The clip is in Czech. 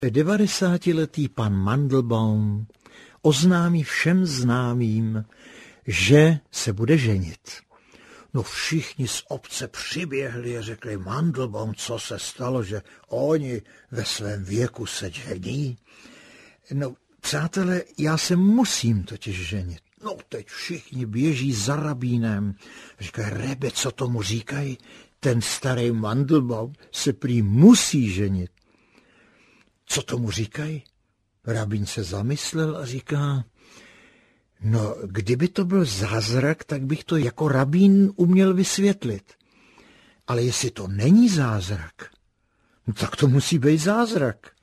90letý pan Mandelbaum oznámí všem známým, že se bude ženit. No všichni z obce přiběhli a řekli: Mandelbaum, co se stalo, že oni ve svém věku se žení? No, přátelé, já se musím totiž ženit. No, teď všichni běží za rabínem. Říkají: Rebe, co tomu říkají? Ten starý Mandelbaum se prý musí ženit. Co tomu říkají? Rabín se zamyslel a říká: no, kdyby to byl zázrak, tak bych to jako rabín uměl vysvětlit. Ale jestli to není zázrak, no tak to musí být zázrak.